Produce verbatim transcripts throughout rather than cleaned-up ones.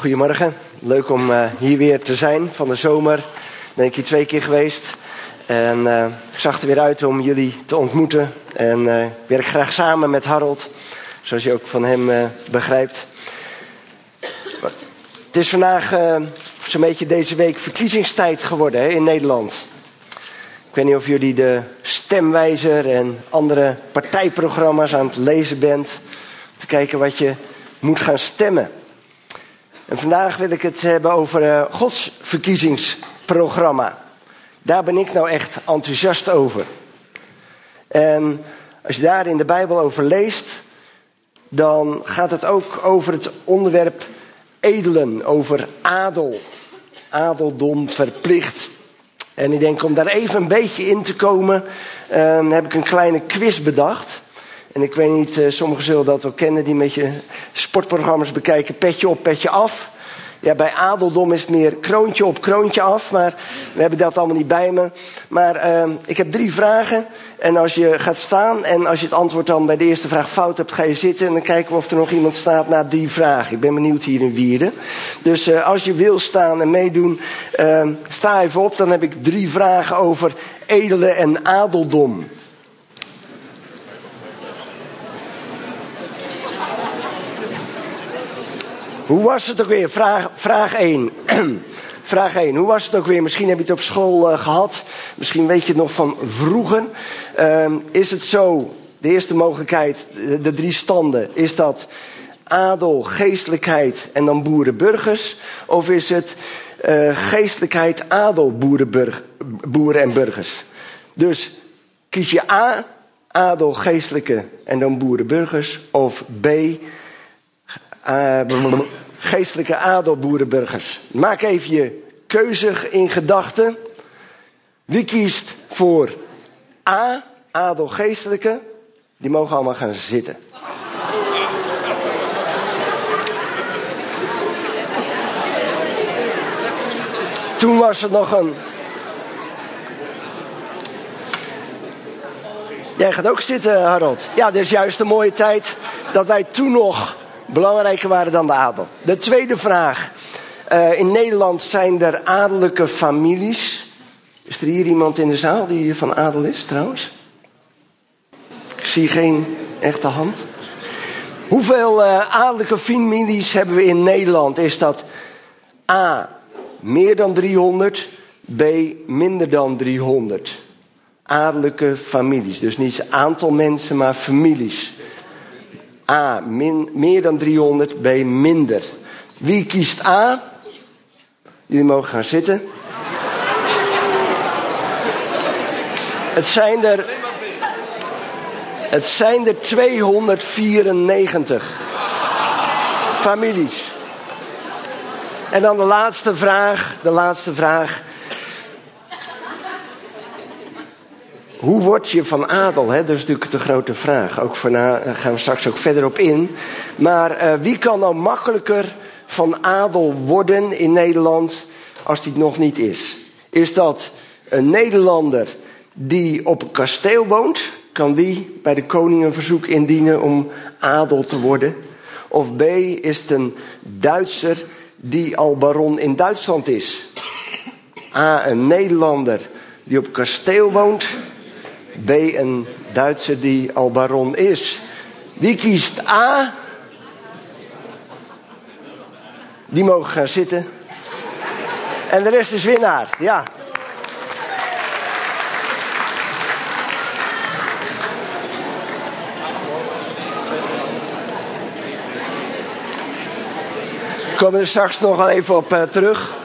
Goedemorgen, leuk om uh, hier weer te zijn. Van de zomer ben ik hier twee keer geweest. En uh, ik zag er weer uit om jullie te ontmoeten. En uh, ik werk graag samen met Harold, zoals je ook van hem uh, begrijpt. Het is vandaag uh, zo'n beetje deze week verkiezingstijd geworden hè, in Nederland. Ik weet niet of jullie de Stemwijzer en andere partijprogramma's aan het lezen bent. Om te kijken wat je moet gaan stemmen. En vandaag wil ik het hebben over uh, Gods verkiezingsprogramma. Daar ben ik nou echt enthousiast over. En als je daar in de Bijbel over leest, dan gaat het ook over het onderwerp edelen, over adel. Adeldom verplicht. En ik denk om daar even een beetje in te komen, uh, heb ik een kleine quiz bedacht. En ik weet niet, uh, sommigen zullen dat wel kennen die met je sportprogramma's bekijken. Petje op, petje af. Ja, bij adeldom is het meer kroontje op, kroontje af. Maar we hebben dat allemaal niet bij me. Maar uh, ik heb drie vragen. En als je gaat staan en als je het antwoord dan bij de eerste vraag fout hebt, ga je zitten. En dan kijken we of er nog iemand staat na die vraag. Ik ben benieuwd hier in Wierden. Dus uh, als je wil staan en meedoen, uh, sta even op. Dan heb ik drie vragen over edelen en adeldom. Hoe was het ook weer? Vraag, vraag één. Vraag één. Hoe was het ook weer? Misschien heb je het op school uh, gehad. Misschien weet je het nog van vroeger. Uh, is het zo, de eerste mogelijkheid, de, de drie standen. Is dat adel, geestelijkheid en dan boeren-burgers? Of is het uh, geestelijkheid, adel, boeren, boeren en burgers? Dus kies je A, adel, geestelijke en dan boeren-burgers. Of B, Uh, geestelijke adel, boerenburgers. Maak even je keuze in gedachten. Wie kiest voor A, adel, geestelijke? Die mogen allemaal gaan zitten. Toen was het nog een... Jij gaat ook zitten, Harold. Ja, dit is juist een mooie tijd dat wij toen nog belangrijker waren dan de adel. De tweede vraag. Uh, in Nederland zijn er adellijke families. Is er hier iemand in de zaal die van adel is trouwens? Ik zie geen echte hand. Hoeveel uh, adellijke families hebben we in Nederland? Is dat A, meer dan driehonderd, B, minder dan driehonderd? Adellijke families. Dus niet aantal mensen, maar families. A, min, meer dan driehonderd, B, minder. Wie kiest A? Jullie mogen gaan zitten. Het zijn er, het zijn er tweehonderdvierennegentig families. En dan de laatste vraag, de laatste vraag. Hoe word je van adel? Hè? Dat is natuurlijk de grote vraag. Ook daarna gaan we straks ook verder op in. Maar uh, wie kan nou makkelijker van adel worden in Nederland als die het nog niet is? Is dat een Nederlander die op een kasteel woont? Kan die bij de koning een verzoek indienen om adel te worden? Of B, is het een Duitser die al baron in Duitsland is? A, een Nederlander die op een kasteel woont. B, een Duitser die al baron is. Wie kiest A? Die mogen gaan zitten. En de rest is winnaar, ja. We komen er straks nog wel even op uh, terug.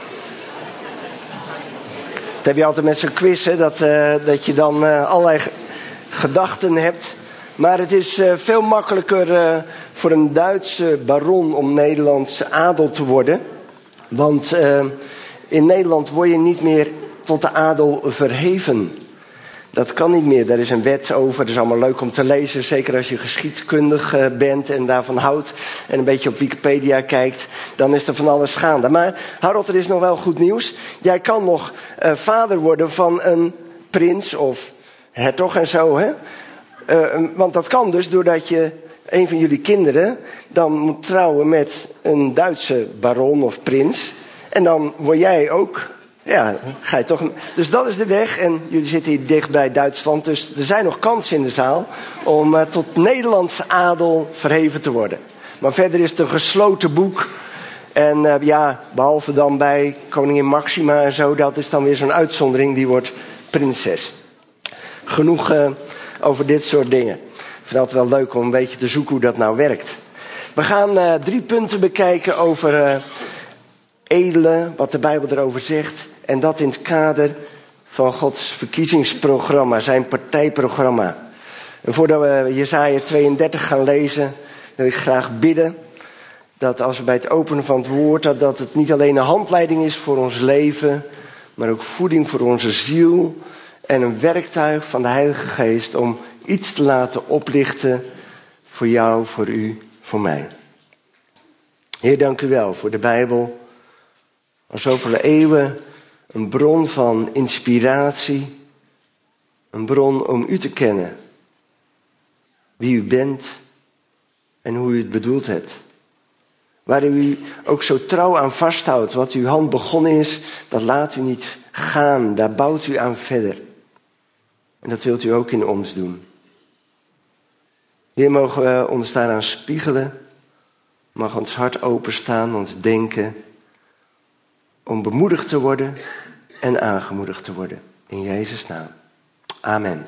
Dat heb je altijd met zo'n quiz, hè, dat, uh, dat je dan uh, allerlei g- gedachten hebt. Maar het is uh, veel makkelijker uh, voor een Duitse baron om Nederlandse adel te worden. Want uh, in Nederland word je niet meer tot de adel verheven. Dat kan niet meer. Daar is een wet over. Dat is allemaal leuk om te lezen. Zeker als je geschiedkundig uh, bent en daarvan houdt. En een beetje op Wikipedia kijkt. Dan is er van alles gaande. Maar Harold, er is nog wel goed nieuws. Jij kan nog uh, vader worden van een prins of hertog en zo. Hè? Uh, want dat kan dus doordat je een van jullie kinderen dan moet trouwen met een Duitse baron of prins. En dan word jij ook, ja, ga je toch. Dus dat is de weg. En jullie zitten hier dicht bij Duitsland. Dus er zijn nog kansen in de zaal om uh, tot Nederlandse adel verheven te worden. Maar verder is het een gesloten boek. En uh, ja, behalve dan bij koningin Maxima en zo, dat is dan weer zo'n uitzondering, die wordt prinses. Genoeg uh, over dit soort dingen. Ik vind het wel leuk om een beetje te zoeken hoe dat nou werkt. We gaan uh, drie punten bekijken over uh, edelen, wat de Bijbel erover zegt. En dat in het kader van Gods verkiezingsprogramma, zijn partijprogramma. En voordat we Jesaja tweeëndertig gaan lezen, wil ik graag bidden dat als we bij het openen van het woord, dat, dat het niet alleen een handleiding is voor ons leven, maar ook voeding voor onze ziel en een werktuig van de Heilige Geest om iets te laten oplichten voor jou, voor u, voor mij. Heer, dank u wel voor de Bijbel. Al zoveel eeuwen een bron van inspiratie, een bron om u te kennen. Wie u bent en hoe u het bedoeld hebt. Waar u ook zo trouw aan vasthoudt. Wat uw hand begonnen is, dat laat u niet gaan. Daar bouwt u aan verder. En dat wilt u ook in ons doen. Hier mogen we ons daaraan spiegelen. Mag ons hart openstaan, ons denken. Om bemoedigd te worden en aangemoedigd te worden. In Jezus' naam. Amen.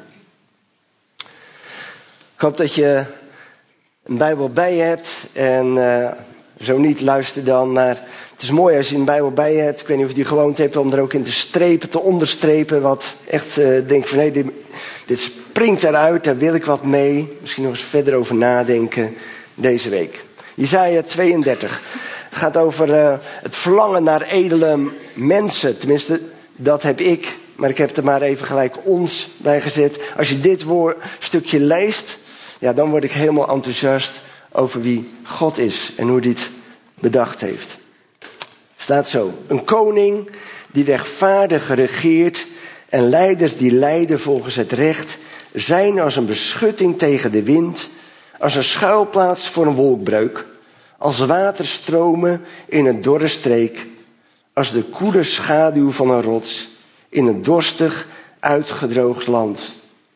Ik hoop dat je een Bijbel bij je hebt. En uh, zo niet, luister dan naar. Het is mooi als je een Bijbel bij je hebt. Ik weet niet of je die gewoonte hebt om er ook in te strepen, te onderstrepen. Wat echt uh, denk van nee, dit, dit springt eruit, daar wil ik wat mee. Misschien nog eens verder over nadenken deze week. Jesaja tweeëndertig. Het gaat over uh, het verlangen naar edele mensen. Tenminste, dat heb ik. Maar ik heb er maar even gelijk ons bij gezet. Als je dit woord, stukje leest, ja, dan word ik helemaal enthousiast over wie God is en hoe dit bedacht heeft. Het staat zo. Een koning die rechtvaardig regeert en leiders die leiden volgens het recht zijn als een beschutting tegen de wind, als een schuilplaats voor een wolkbreuk, als waterstromen in een dorre streek, als de koele schaduw van een rots in een dorstig uitgedroogd land.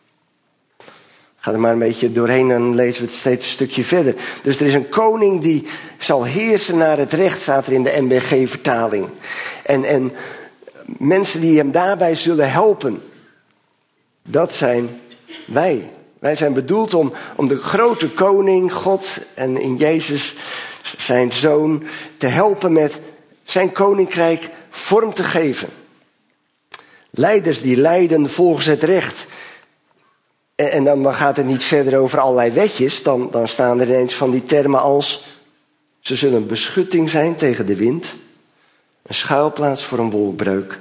Ga er maar een beetje doorheen en lezen we het steeds een stukje verder. Dus er is een koning die zal heersen naar het recht, staat er in de N B G-vertaling. En, en mensen die hem daarbij zullen helpen, dat zijn wij. Wij zijn bedoeld om, om de grote koning, God en in Jezus, zijn zoon, te helpen met zijn koninkrijk vorm te geven. Leiders die leiden volgens het recht. En, en dan, dan gaat het niet verder over allerlei wetjes. Dan, dan staan er ineens van die termen als: ze zullen een beschutting zijn tegen de wind. Een schuilplaats voor een wolkbreuk.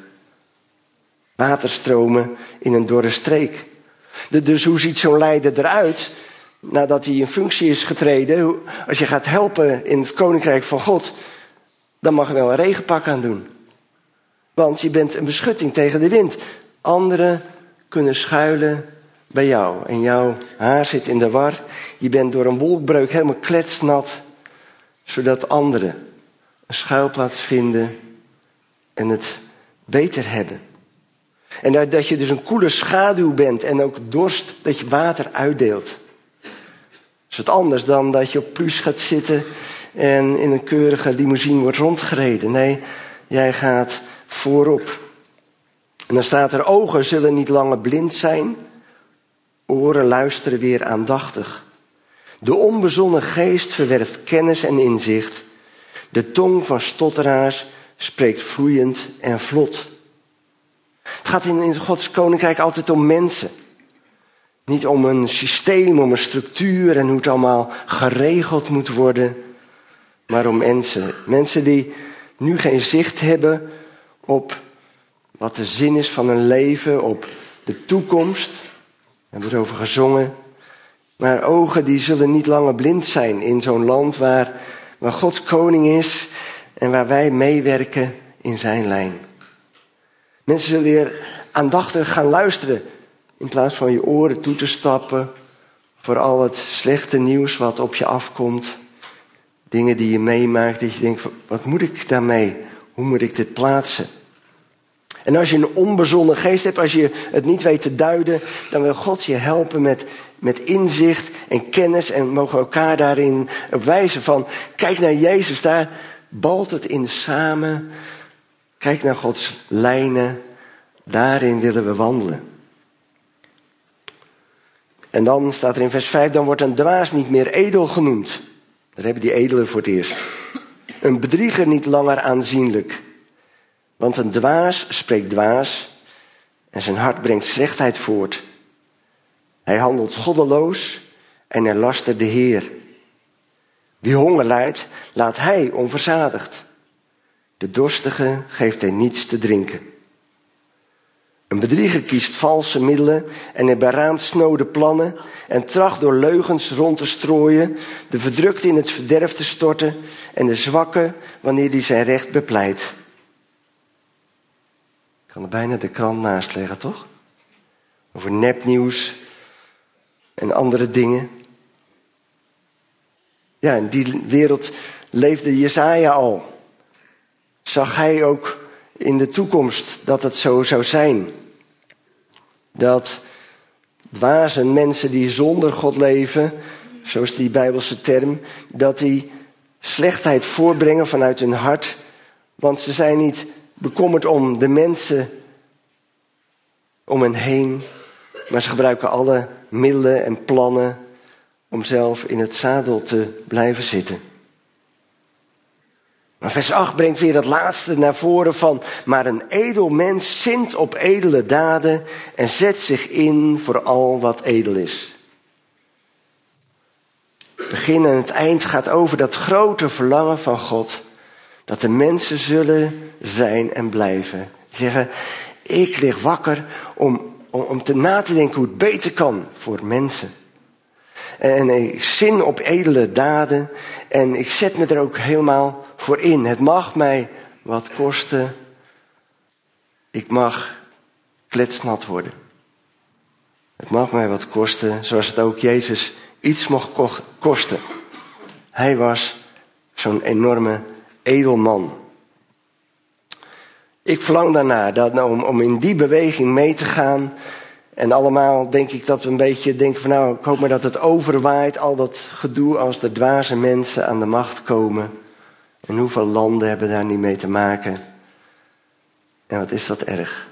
Waterstromen in een dorre streek. De, dus hoe ziet zo'n leider eruit nadat hij in functie is getreden? Als je gaat helpen in het koninkrijk van God, dan mag je wel een regenpak aan doen. Want je bent een beschutting tegen de wind. Anderen kunnen schuilen bij jou. En jouw haar zit in de war. Je bent door een wolkbreuk helemaal kletsnat. Zodat anderen een schuilplaats vinden en het beter hebben. En dat, dat je dus een koele schaduw bent en ook dorst, dat je water uitdeelt. Dat is wat anders dan dat je op plus gaat zitten en in een keurige limousine wordt rondgereden. Nee, jij gaat voorop. En dan staat er: ogen zullen niet langer blind zijn, oren luisteren weer aandachtig. De onbezonnen geest verwerft kennis en inzicht. De tong van stotteraars spreekt vloeiend en vlot. Het gaat in, in Gods koninkrijk altijd om mensen. Niet om een systeem, om een structuur en hoe het allemaal geregeld moet worden. Maar om mensen. Mensen die nu geen zicht hebben op wat de zin is van hun leven, op de toekomst. We hebben erover gezongen. Maar ogen die zullen niet langer blind zijn in zo'n land waar, waar God koning is en waar wij meewerken in zijn lijn. Mensen zullen weer aandachtig gaan luisteren in plaats van je oren toe te stappen voor al het slechte nieuws wat op je afkomt. Dingen die je meemaakt, dat je denkt, wat moet ik daarmee? Hoe moet ik dit plaatsen? En als je een onbezonnen geest hebt, als je het niet weet te duiden, dan wil God je helpen met, met inzicht en kennis. En mogen we elkaar daarin op wijzen van, kijk naar Jezus, daar balt het in samen. Kijk naar Gods lijnen, daarin willen we wandelen. En dan staat er in vers vijf, dan wordt een dwaas niet meer edel genoemd. Daar hebben die edelen voor het eerst. Een bedrieger niet langer aanzienlijk. Want een dwaas spreekt dwaas en zijn hart brengt slechtheid voort. Hij handelt goddeloos en hij lastert de Heer. Wie honger lijdt, laat hij onverzadigd. De dorstige geeft hij niets te drinken. Een bedrieger kiest valse middelen en hij beraamt snode plannen en tracht door leugens rond te strooien, de verdrukte in het verderf te storten en de zwakke wanneer hij zijn recht bepleit. Ik kan er bijna de krant naast leggen, toch? Over nepnieuws en andere dingen. Ja, in die wereld leefde Jesaja al. Zag hij ook in de toekomst dat het zo zou zijn. Dat dwaze mensen die zonder God leven, zo is die Bijbelse term, dat die slechtheid voorbrengen vanuit hun hart. Want ze zijn niet bekommerd om de mensen om hen heen, maar ze gebruiken alle middelen en plannen om zelf in het zadel te blijven zitten. Maar vers acht brengt weer het laatste naar voren van, maar een edel mens zint op edele daden en zet zich in voor al wat edel is. Het begin en het eind gaat over dat grote verlangen van God, dat de mensen zullen zijn en blijven. Zeggen, ik lig wakker om, om, om te na te denken hoe het beter kan voor mensen. En ik zin op edele daden en ik zet me er ook helemaal voor in. Het mag mij wat kosten. Ik mag kletsnat worden. Het mag mij wat kosten, zoals het ook Jezus iets mocht kosten. Hij was zo'n enorme edelman. Ik verlang daarna dat, om, om in die beweging mee te gaan. En allemaal denk ik dat we een beetje denken van nou, ik hoop maar dat het overwaait. Al dat gedoe als de dwaze mensen aan de macht komen. En hoeveel landen hebben daar niet mee te maken. En wat is dat erg.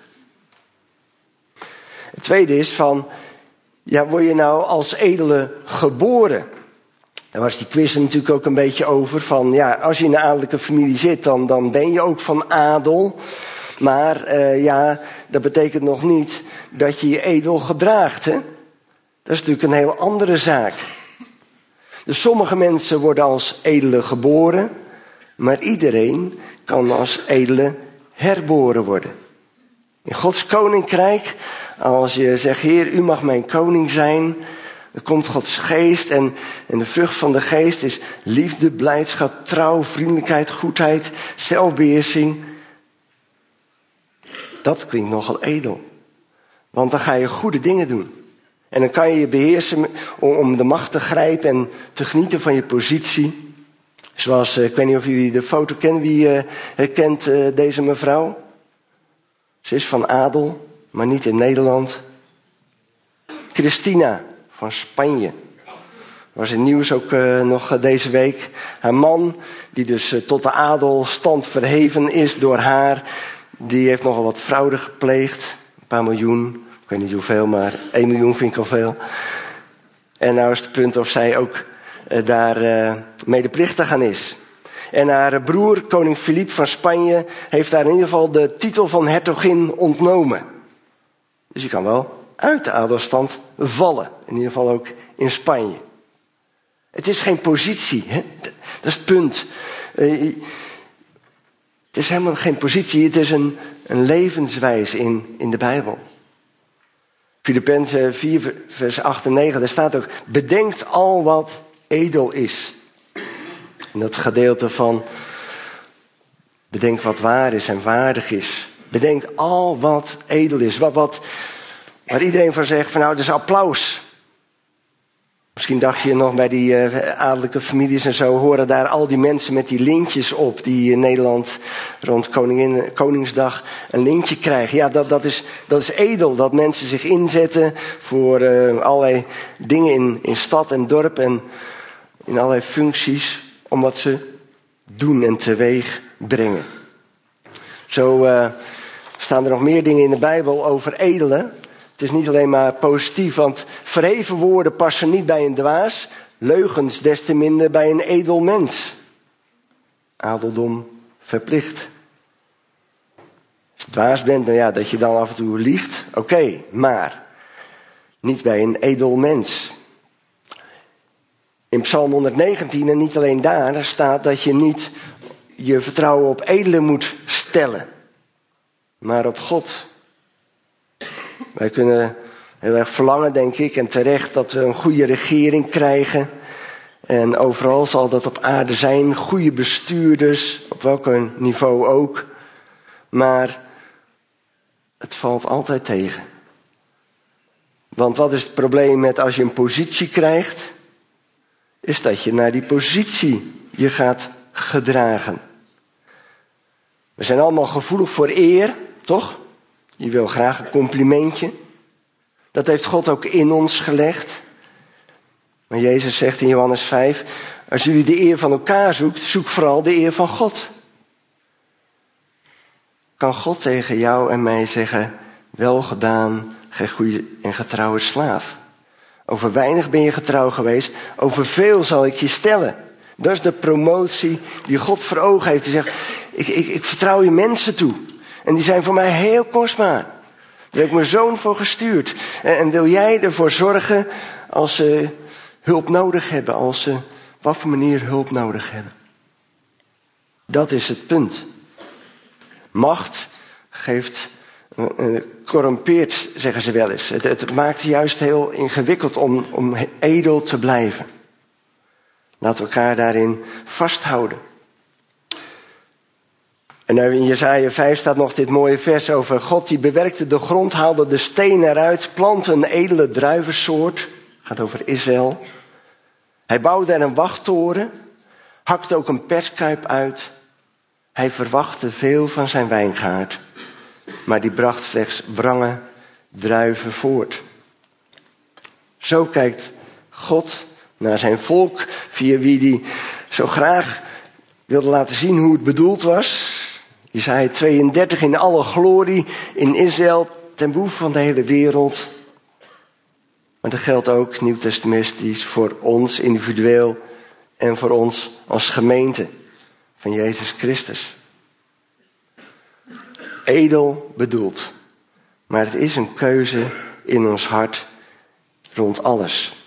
Het tweede is van, ja, word je nou als edele geboren? Daar was die quiz natuurlijk ook een beetje over. Van ja, als je in een adellijke familie zit, dan, dan ben je ook van adel. Maar uh, ja, dat betekent nog niet dat je je edel gedraagt. Hè? Dat is natuurlijk een heel andere zaak. Dus sommige mensen worden als edele geboren. Maar iedereen kan als edele herboren worden. In Gods koninkrijk, als je zegt, Heer, u mag mijn koning zijn. Dan komt Gods geest en, en de vrucht van de geest is liefde, blijdschap, trouw, vriendelijkheid, goedheid, zelfbeheersing. Dat klinkt nogal edel. Want dan ga je goede dingen doen. En dan kan je je beheersen om, om de macht te grijpen en te genieten van je positie. Zoals, ik weet niet of jullie de foto kennen. Wie uh, herkent uh, deze mevrouw? Ze is van adel, maar niet in Nederland. Christina van Spanje. Was in nieuws ook uh, nog deze week. Haar man, die dus uh, tot de adelstand verheven is door haar, die heeft nogal wat fraude gepleegd. Een paar miljoen, ik weet niet hoeveel, maar één miljoen vind ik al veel. En nou is het punt of zij ook uh, daar uh, medeplichtig aan is. En haar broer, koning Filip van Spanje, heeft daar in ieder geval de titel van hertogin ontnomen. Dus je kan wel uit de adelstand vallen. In ieder geval ook in Spanje. Het is geen positie. Hè? Dat is het punt. Uh, het is helemaal geen positie. Het is een, een levenswijze in, in de Bijbel. Filippenzen vier vers acht en negen. Daar staat ook. Bedenkt al wat edel is. En dat gedeelte van. Bedenk wat waar is en waardig is. Bedenk al wat edel is. Wat, wat, waar iedereen van zegt van nou, dat is applaus. Misschien dacht je nog bij die uh, adellijke families en zo, horen daar al die mensen met die lintjes op, die in Nederland rond Koningin, Koningsdag een lintje krijgen. Ja, dat, dat, is, dat is edel, dat mensen zich inzetten voor uh, allerlei dingen in, in stad en dorp en in allerlei functies, om wat ze doen en teweeg brengen. Zo uh, staan er nog meer dingen in de Bijbel over edelen. Het is niet alleen maar positief, want verheven woorden passen niet bij een dwaas, leugens des te minder bij een edel mens. Adeldom verplicht. Als je dwaas bent, nou ja, dat je dan af en toe liegt, oké, okay, maar niet bij een edel mens. In Psalm honderdnegentien, en niet alleen daar, staat dat je niet je vertrouwen op edelen moet stellen, maar op God. Wij kunnen heel erg verlangen, denk ik, en terecht, dat we een goede regering krijgen. En overal zal dat op aarde zijn, goede bestuurders, op welk niveau ook. Maar het valt altijd tegen. Want wat is het probleem met als je een positie krijgt? Is dat je naar die positie je gaat gedragen. We zijn allemaal gevoelig voor eer, toch? Je wil graag een complimentje. Dat heeft God ook in ons gelegd. Maar Jezus zegt in Johannes vijf, als jullie de eer van elkaar zoekt, zoek vooral de eer van God. Kan God tegen jou en mij zeggen, wel gedaan, gij goede en getrouwe slaaf. Over weinig ben je getrouw geweest, over veel zal ik je stellen. Dat is de promotie die God voor ogen heeft. Hij zegt, ik, ik, ik vertrouw je mensen toe. En die zijn voor mij heel kostbaar. Daar heb ik mijn zoon voor gestuurd. En, en wil jij ervoor zorgen als ze hulp nodig hebben, als ze op wat voor manier hulp nodig hebben. Dat is het punt. Macht geeft, uh, corrumpeert, zeggen ze wel eens. Het, het maakt juist heel ingewikkeld om, om edel te blijven. Laten we elkaar daarin vasthouden. En in Jesaja vijf staat nog dit mooie vers over God die bewerkte de grond, haalde de steen eruit, plantte een edele druivensoort. Gaat over Israël. Hij bouwde er een wachttoren, hakte ook een perskuip uit. Hij verwachtte veel van zijn wijngaard, maar die bracht slechts wrange druiven voort. Zo kijkt God naar zijn volk, via wie hij zo graag wilde laten zien hoe het bedoeld was. Jesaja tweeëndertig, in alle glorie in Israël, ten behoeve van de hele wereld. Maar dat geldt ook nieuwtestamentisch voor ons individueel en voor ons als gemeente van Jezus Christus. Edel bedoeld, maar het is een keuze in ons hart rond alles.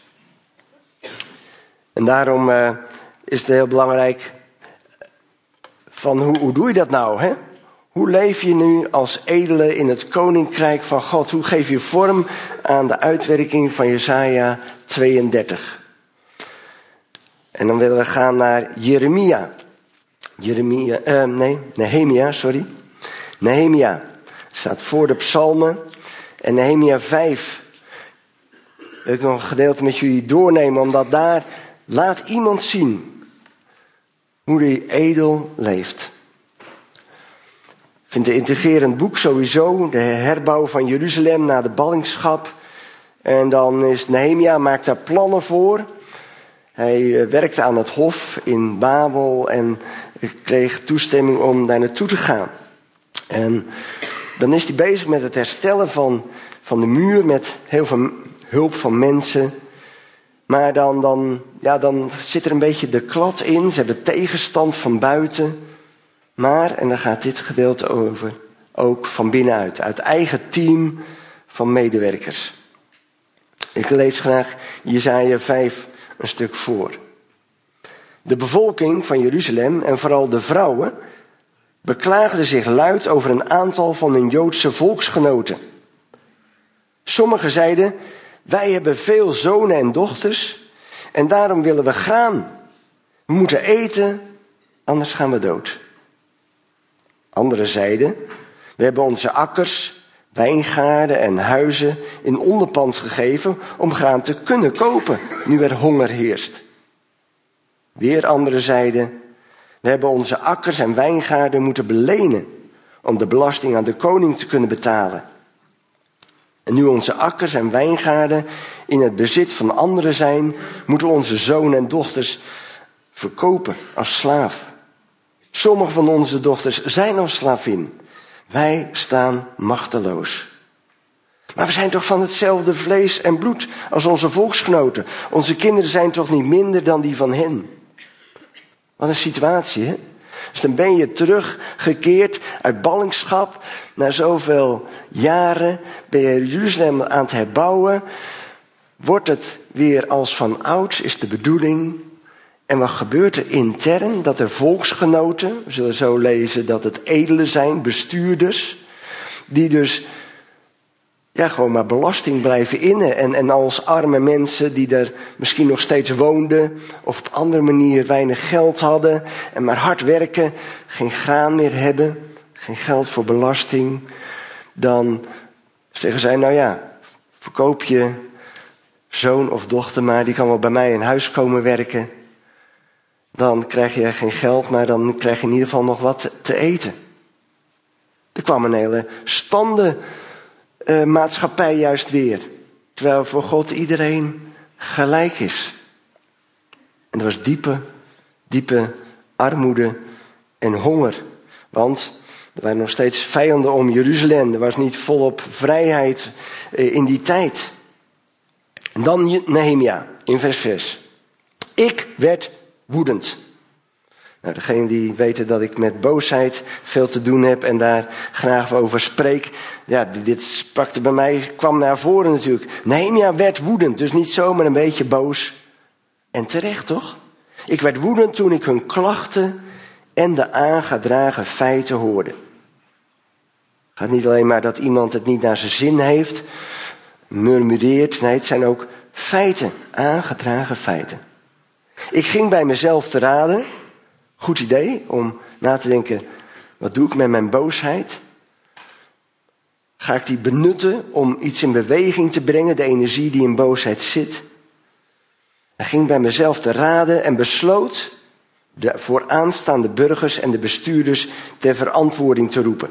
En daarom uh, is het heel belangrijk van hoe, hoe doe je dat nou, hè? Hoe leef je nu als edele in het koninkrijk van God? Hoe geef je vorm aan de uitwerking van Jesaja tweeëndertig? En dan willen we gaan naar Jeremia. Jeremia, uh, nee, Nehemia, sorry. Nehemia staat voor de psalmen. En Nehemia vijf wil ik nog een gedeelte met jullie doornemen, omdat daar laat iemand zien hoe hij edel leeft. Ik vind het een integrerend boek sowieso. De herbouw van Jeruzalem na de ballingschap. En dan is Nehemia, maakt daar plannen voor. Hij werkte aan het hof in Babel en kreeg toestemming om daar naartoe te gaan. En dan is hij bezig met het herstellen van, van de muur met heel veel hulp van mensen. Maar dan, dan, ja, dan zit er een beetje de klad in. Ze hebben tegenstand van buiten. Maar, en daar gaat dit gedeelte over, ook van binnenuit. Uit eigen team van medewerkers. Ik lees graag Jesaja vijf een stuk voor. De bevolking van Jeruzalem en vooral de vrouwen beklaagden zich luid over een aantal van hun Joodse volksgenoten. Sommigen zeiden, wij hebben veel zonen en dochters en daarom willen we graan. We moeten eten, anders gaan we dood. Anderen zeiden, we hebben onze akkers, wijngaarden en huizen in onderpand gegeven om graan te kunnen kopen, nu er honger heerst. Weer anderen zeiden, we hebben onze akkers en wijngaarden moeten belenen om de belasting aan de koning te kunnen betalen. En nu onze akkers en wijngaarden in het bezit van anderen zijn, moeten we onze zonen en dochters verkopen als slaaf. Sommige van onze dochters zijn al slavin. Wij staan machteloos. Maar we zijn toch van hetzelfde vlees en bloed als onze volksgenoten. Onze kinderen zijn toch niet minder dan die van hen. Wat een situatie, hè? Dus dan ben je teruggekeerd uit ballingschap. Na zoveel jaren ben je Jeruzalem aan het herbouwen. Wordt het weer als van ouds, is de bedoeling. En wat gebeurt er intern? Dat er volksgenoten, we zullen zo lezen dat het edelen zijn, bestuurders. Die dus ja, gewoon maar belasting blijven innen. En, en als arme mensen die er misschien nog steeds woonden. Of op andere manier weinig geld hadden. En maar hard werken. Geen graan meer hebben. Geen geld voor belasting. Dan zeggen zij, nou ja, verkoop je zoon of dochter maar. Die kan wel bij mij in huis komen werken. Dan krijg je geen geld, maar dan krijg je in ieder geval nog wat te eten. Er kwam een hele standen. Uh, maatschappij juist weer. Terwijl voor God iedereen gelijk is. En er was diepe, diepe armoede en honger. Want er waren nog steeds vijanden om Jeruzalem. Er was niet volop vrijheid uh, in die tijd. En dan Nehemia in vers zes. Ik werd woedend. Nou, degenen die weten dat ik met boosheid veel te doen heb en daar graag over spreek. Ja, dit sprak er bij mij, kwam naar voren natuurlijk. Nehemia werd woedend, dus niet zomaar een beetje boos. En terecht, toch? Ik werd woedend toen ik hun klachten en de aangedragen feiten hoorde. Het gaat niet alleen maar dat iemand het niet naar zijn zin heeft, murmureert. Nee, het zijn ook feiten, aangedragen feiten. Ik ging bij mezelf te raden. Goed idee om na te denken, wat doe ik met mijn boosheid? Ga ik die benutten om iets in beweging te brengen, de energie die in boosheid zit? Ik ging bij mezelf te raden en besloot de vooraanstaande burgers en de bestuurders ter verantwoording te roepen.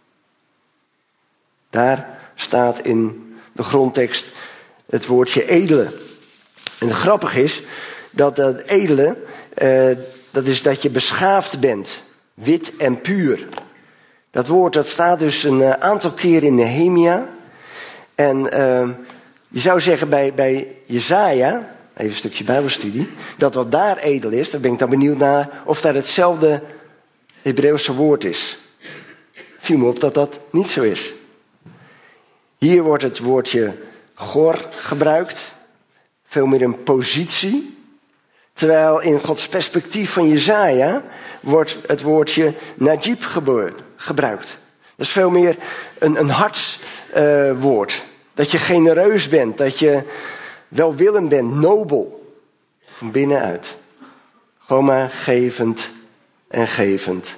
Daar staat in de grondtekst het woordje edele. En het grappige is dat dat edele, uh, dat is dat je beschaafd bent, wit en puur. Dat woord dat staat dus een uh, aantal keer in Nehemia. En uh, je zou zeggen bij, bij Jesaja, even een stukje bijbelstudie, dat wat daar edel is, daar ben ik dan benieuwd naar of daar hetzelfde Hebreeuwse woord is. Viel me op dat dat niet zo is. Hier wordt het woordje gor gebruikt, veel meer een positie. Terwijl in Gods perspectief van Jesaja wordt het woordje najib gebruikt. Dat is veel meer een, een hartswoord. Uh, dat je genereus bent, dat je welwillend bent, nobel. Van binnenuit. Gewoon maar gevend en gevend.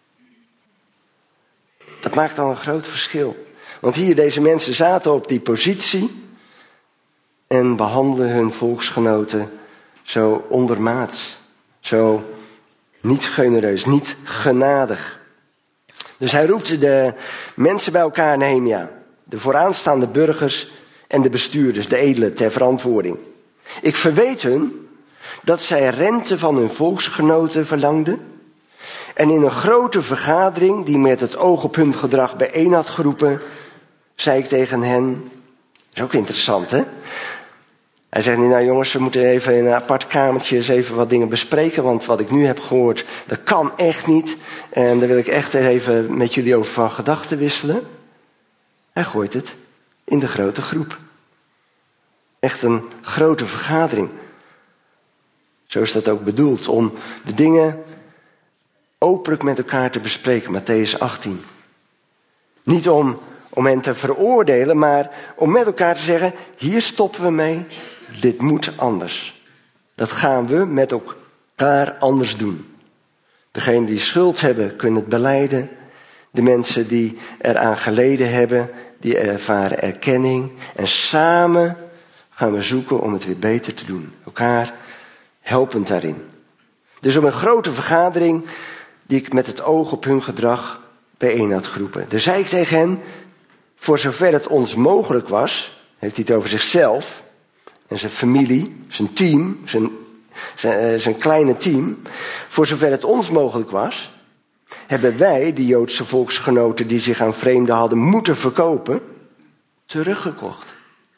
Dat maakt al een groot verschil. Want hier, deze mensen zaten op die positie en behandelen hun volksgenoten zo ondermaats. Zo niet genereus, niet genadig. Dus hij roept de mensen bij elkaar, Nehemia. De vooraanstaande burgers en de bestuurders, de edelen, ter verantwoording. Ik verweet hun dat zij rente van hun volksgenoten verlangden. En in een grote vergadering, die met het oog op hun gedrag bijeen had geroepen, zei ik tegen hen, dat is ook interessant, hè? Hij zegt, nou jongens, we moeten even in een apart kamertje eens even wat dingen bespreken. Want wat ik nu heb gehoord, dat kan echt niet. En daar wil ik echt even met jullie over van gedachten wisselen. Hij gooit het in de grote groep. Echt een grote vergadering. Zo is dat ook bedoeld, om de dingen openlijk met elkaar te bespreken. Mattheüs achttien. Niet om, om hen te veroordelen, maar om met elkaar te zeggen, hier stoppen we mee. Dit moet anders. Dat gaan we met elkaar anders doen. Degenen die schuld hebben, kunnen het belijden. De mensen die eraan geleden hebben, die ervaren erkenning. En samen gaan we zoeken om het weer beter te doen. Elkaar helpend daarin. Dus op een grote vergadering die ik met het oog op hun gedrag bijeen had geroepen. Daar zei ik tegen hen, voor zover het ons mogelijk was, heeft hij het over zichzelf en zijn familie, zijn team, zijn, zijn, uh, zijn kleine team. Voor zover het ons mogelijk was, hebben wij, de Joodse volksgenoten die zich aan vreemden hadden moeten verkopen, teruggekocht.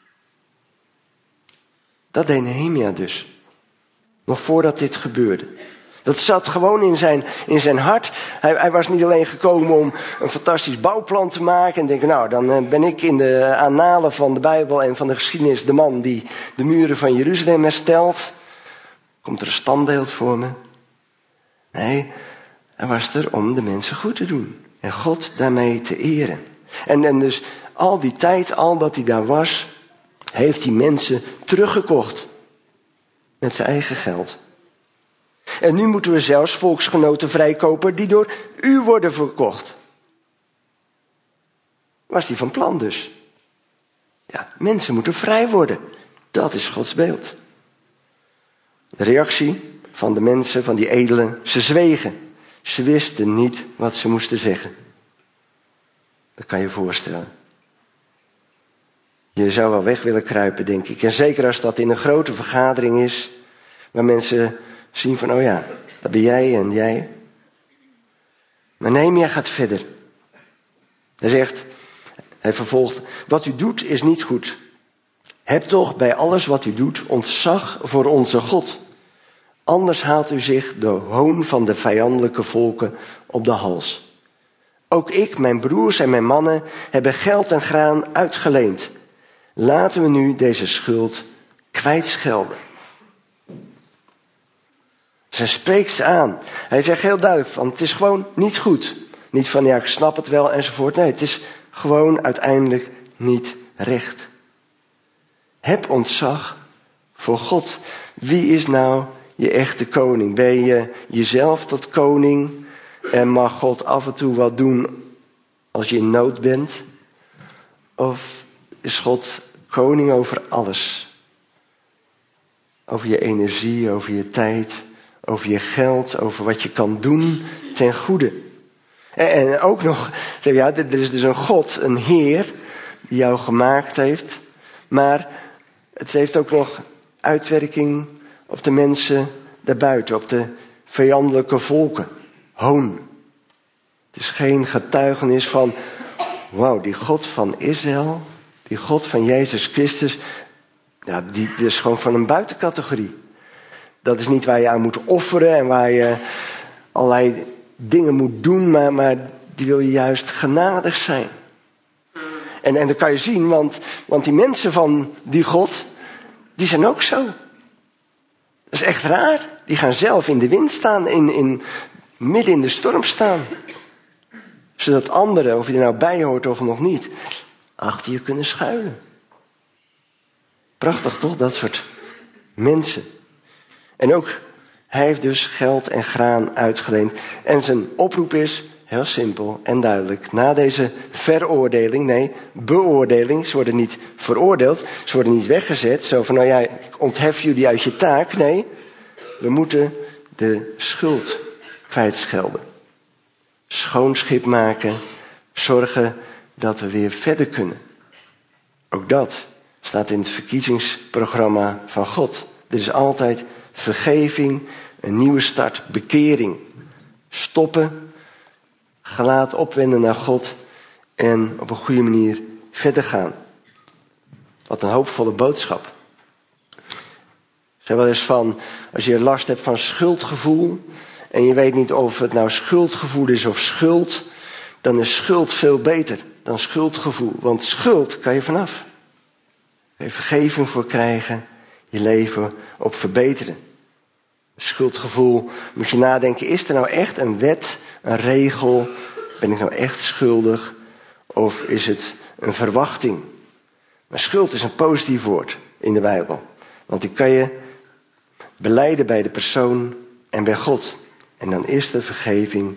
Dat deed Nehemia dus. Nog voordat dit gebeurde. Dat zat gewoon in zijn, in zijn hart. Hij, hij was niet alleen gekomen om een fantastisch bouwplan te maken. En denken, nou, dan ben ik in de annalen van de Bijbel en van de geschiedenis de man die de muren van Jeruzalem herstelt. Komt er een standbeeld voor me? Nee, hij was er om de mensen goed te doen. En God daarmee te eren. En, en dus al die tijd, al dat hij daar was, heeft hij mensen teruggekocht. Met zijn eigen geld. En nu moeten we zelfs volksgenoten vrijkopen die door u worden verkocht. Was hij van plan dus. Ja, mensen moeten vrij worden. Dat is Gods beeld. De reactie van de mensen, van die edelen, ze zwegen. Ze wisten niet wat ze moesten zeggen. Dat kan je voorstellen. Je zou wel weg willen kruipen, denk ik. En zeker als dat in een grote vergadering is, waar mensen zien van, oh ja, dat ben jij en jij. Maar Nehemia gaat verder. Hij zegt, hij vervolgt, wat u doet is niet goed. Heb toch bij alles wat u doet ontzag voor onze God. Anders haalt u zich de hoon van de vijandelijke volken op de hals. Ook ik, mijn broers en mijn mannen hebben geld en graan uitgeleend. Laten we nu deze schuld kwijtschelden. Zij spreekt ze aan. Hij zegt heel duidelijk van, het is gewoon niet goed. Niet van, ja, ik snap het wel enzovoort. Nee, het is gewoon uiteindelijk niet recht. Heb ontzag voor God. Wie is nou je echte koning? Ben je jezelf tot koning en mag God af en toe wat doen als je in nood bent? Of is God koning over alles? Over je energie, over je tijd, over je geld, over wat je kan doen ten goede. En, en ook nog, ja, er is dus een God, een Heer, die jou gemaakt heeft. Maar het heeft ook nog uitwerking op de mensen daarbuiten, op de vijandelijke volken. Hoon. Het is geen getuigenis van, wauw, die God van Israël, die God van Jezus Christus, ja, die, die is gewoon van een buitencategorie. Dat is niet waar je aan moet offeren en waar je allerlei dingen moet doen, maar, maar die wil je juist genadig zijn. En, en dat kan je zien, want, want die mensen van die God, die zijn ook zo. Dat is echt raar. Die gaan zelf in de wind staan, in, in, midden in de storm staan. Zodat anderen, of je er nou bij hoort of nog niet, achter je kunnen schuilen. Prachtig toch, dat soort mensen. En ook, hij heeft dus geld en graan uitgeleend. En zijn oproep is heel simpel en duidelijk. Na deze veroordeling, nee, beoordeling. Ze worden niet veroordeeld, ze worden niet weggezet. Zo van, nou ja, ik onthef jullie uit je taak. Nee, we moeten de schuld kwijtschelden. Schoon schip maken, zorgen dat we weer verder kunnen. Ook dat staat in het verkiezingsprogramma van God. Er is altijd vergeving, een nieuwe start, bekering. Stoppen, gelaat opwenden naar God en op een goede manier verder gaan. Wat een hoopvolle boodschap. Ik zeg wel eens van, als je last hebt van schuldgevoel en je weet niet of het nou schuldgevoel is of schuld, dan is schuld veel beter dan schuldgevoel. Want schuld kan je vanaf. Kun je vergeving voor krijgen, je leven op verbeteren. Schuldgevoel, moet je nadenken, is er nou echt een wet, een regel? Ben ik nou echt schuldig? Of is het een verwachting? Maar schuld is een positief woord in de Bijbel. Want die kan je belijden bij de persoon en bij God. En dan is er vergeving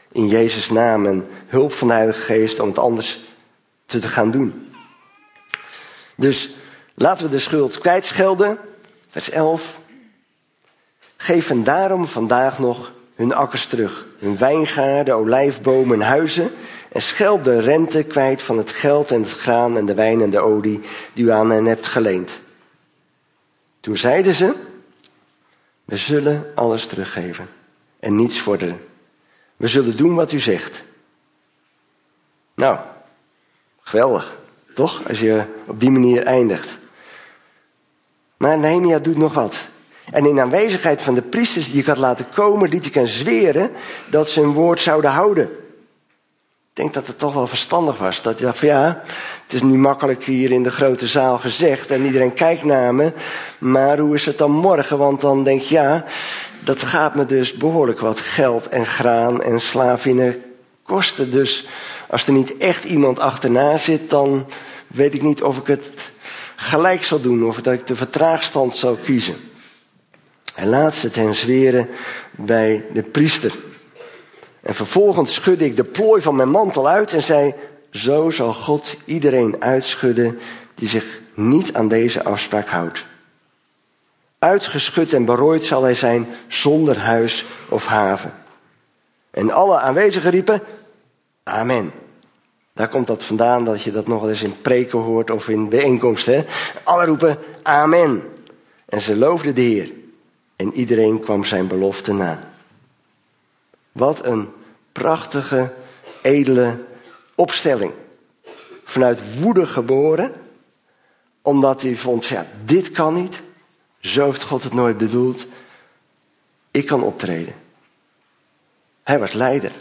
in Jezus' naam en hulp van de Heilige Geest om het anders te gaan doen. Dus laten we de schuld kwijtschelden. Vers elf. Geef hen daarom vandaag nog hun akkers terug, hun wijngaarden, olijfbomen en huizen, en scheld de rente kwijt van het geld en het graan en de wijn en de olie die u aan hen hebt geleend. Toen zeiden ze, we zullen alles teruggeven en niets vorderen. We zullen doen wat u zegt. Nou, geweldig, toch? Als je op die manier eindigt. Maar Nehemia doet nog wat. En in aanwezigheid van de priesters die ik had laten komen, liet ik hen zweren dat ze hun woord zouden houden. Ik denk dat het toch wel verstandig was. Dat je dacht van ja, het is niet makkelijk hier in de grote zaal gezegd en iedereen kijkt naar me. Maar hoe is het dan morgen? Want dan denk je ja, dat gaat me dus behoorlijk wat geld en graan en slavinnen kosten. Dus als er niet echt iemand achterna zit, dan weet ik niet of ik het gelijk zal doen. Of dat ik de vertraagstand zal kiezen. En laat ze het hen zweren bij de priester. En vervolgens schudde ik de plooi van mijn mantel uit en zei, zo zal God iedereen uitschudden die zich niet aan deze afspraak houdt. Uitgeschud en berooid zal hij zijn zonder huis of haven. En alle aanwezigen riepen, amen. Daar komt dat vandaan dat je dat nog wel eens in preken hoort of in bijeenkomsten. Alle roepen, amen. En ze loofden de Heer. En iedereen kwam zijn belofte na. Wat een prachtige, edele opstelling. Vanuit woede geboren. Omdat hij vond, ja, dit kan niet. Zo heeft God het nooit bedoeld. Ik kan optreden. Hij was leider.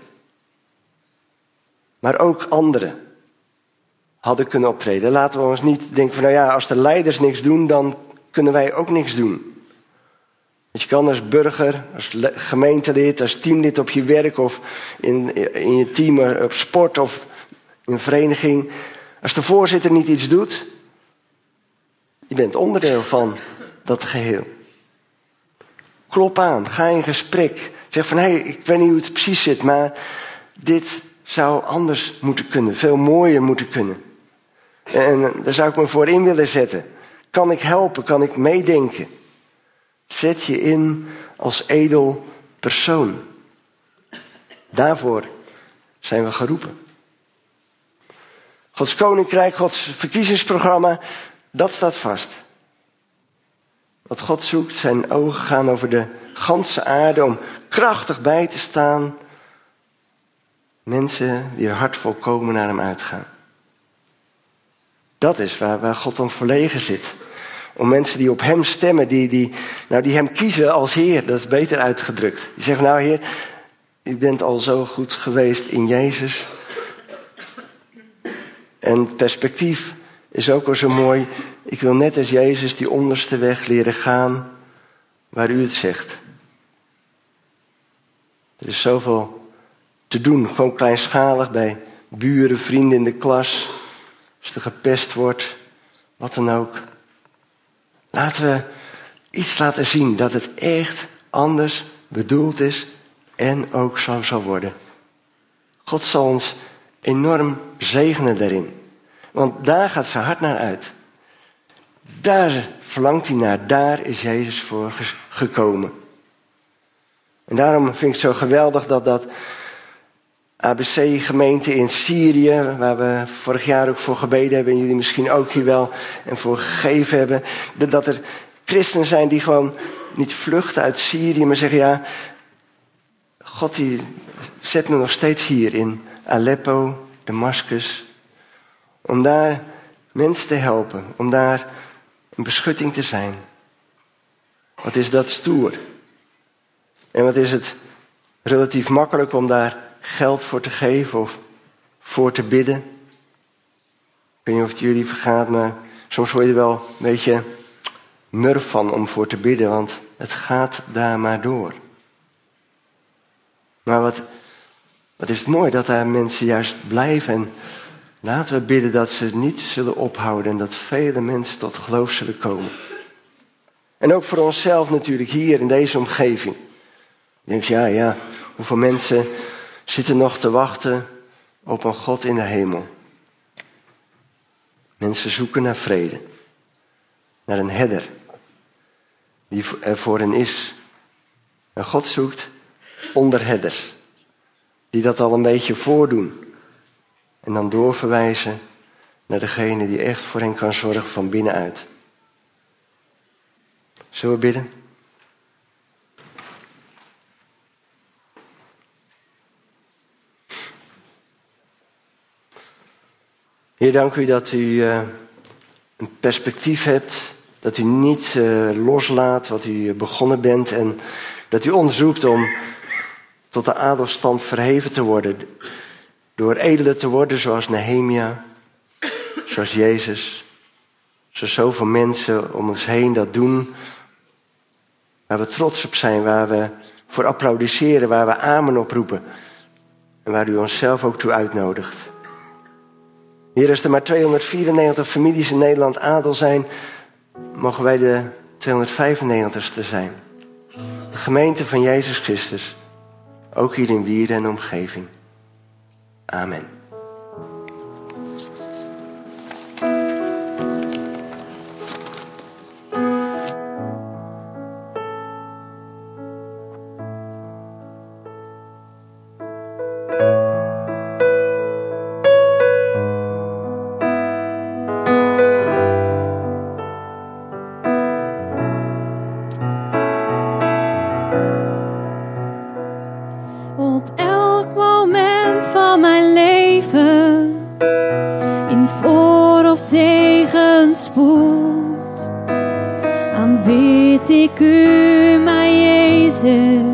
Maar ook anderen hadden kunnen optreden. Laten we ons niet denken van, nou ja, als de leiders niks doen, dan kunnen wij ook niks doen. Want je kan als burger, als gemeentelid, als teamlid op je werk of in, in je team op sport of in een vereniging. Als de voorzitter niet iets doet, je bent onderdeel van dat geheel. Klop aan, ga in gesprek. Zeg van, hé, hey, ik weet niet hoe het precies zit, maar dit zou anders moeten kunnen. Veel mooier moeten kunnen. En daar zou ik me voor in willen zetten. Kan ik helpen? Kan ik meedenken? Zet je in als edel persoon. Daarvoor zijn we geroepen. Gods koninkrijk, Gods verkiezingsprogramma, dat staat vast. Wat God zoekt, zijn ogen gaan over de ganse aarde om krachtig bij te staan. Mensen die er hart volkomen naar hem uitgaan. Dat is waar, waar God om verlegen zit. Om mensen die op hem stemmen, die, die, nou, die hem kiezen als Heer. Dat is beter uitgedrukt. Die zeggen, nou Heer, u bent al zo goed geweest in Jezus. En het perspectief is ook al zo mooi. Ik wil net als Jezus die onderste weg leren gaan waar u het zegt. Er is zoveel te doen. Gewoon kleinschalig bij buren, vrienden in de klas. Als er gepest wordt. Wat dan ook. Laten we iets laten zien dat het echt anders bedoeld is en ook zo zal worden. God zal ons enorm zegenen daarin. Want daar gaat zijn hart naar uit. Daar verlangt hij naar, daar is Jezus voor gekomen. En daarom vind ik het zo geweldig dat dat A B C-gemeente in Syrië, waar we vorig jaar ook voor gebeden hebben, en jullie misschien ook hier wel, en voor gegeven hebben, dat er christenen zijn die gewoon niet vluchten uit Syrië, maar zeggen, ja, God die zet me nog steeds hier in Aleppo, Damascus, om daar mensen te helpen, om daar een beschutting te zijn. Wat is dat stoer. En wat is het relatief makkelijk om daar geld voor te geven of voor te bidden. Ik weet niet of het jullie vergaat, maar soms word je er wel een beetje murf van om voor te bidden, want het gaat daar maar door. Maar wat, wat is het mooi dat daar mensen juist blijven. En laten we bidden dat ze het niet zullen ophouden en dat vele mensen tot geloof zullen komen. En ook voor onszelf natuurlijk hier in deze omgeving. Je denkt, ja, ja, hoeveel mensen zitten nog te wachten op een God in de hemel. Mensen zoeken naar vrede. Naar een herder die er voor hen is. En God zoekt onderherders. Die dat al een beetje voordoen. En dan doorverwijzen naar degene die echt voor hen kan zorgen van binnenuit. Zullen we bidden? Heer, dank u dat u uh, een perspectief hebt. Dat u niet uh, loslaat wat u begonnen bent. En dat u ons roept om tot de adelstand verheven te worden. Door edelen te worden zoals Nehemia. Zoals Jezus. Zoals zoveel mensen om ons heen dat doen. Waar we trots op zijn. Waar we voor applaudisseren. Waar we amen op roepen. En waar u onszelf ook toe uitnodigt. Heer, als er maar tweehonderdvierennegentig families in Nederland adel zijn, mogen wij de tweehonderdvijfennegentigste zijn. De gemeente van Jezus Christus. Ook hier in Wierden en omgeving. Amen. Aanbid ik u, mijn Jezus.